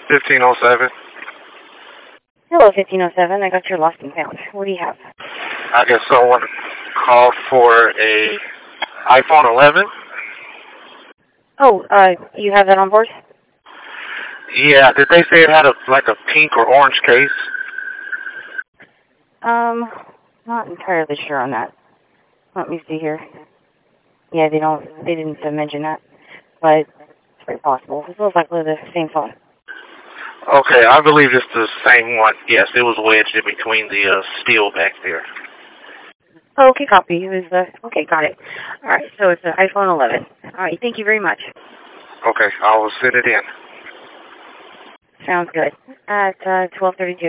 1507. Hello, 1507. I got your lost and found. What do you have? I guess someone called for a iPhone 11. Oh, you have that on board? Yeah, did they say it had a pink or orange case? Not entirely sure on that. Let me see here. Yeah, they didn't mention that, but it's very possible. It looks like they're the same phone. Okay, I believe it's the same one. Yes, it was wedged in between the steel back there. Oh, okay, copy. It was, okay, got it. All right, so it's an iPhone 11. All right, thank you very much. Okay, I will send it in. Sounds good. At 12:32.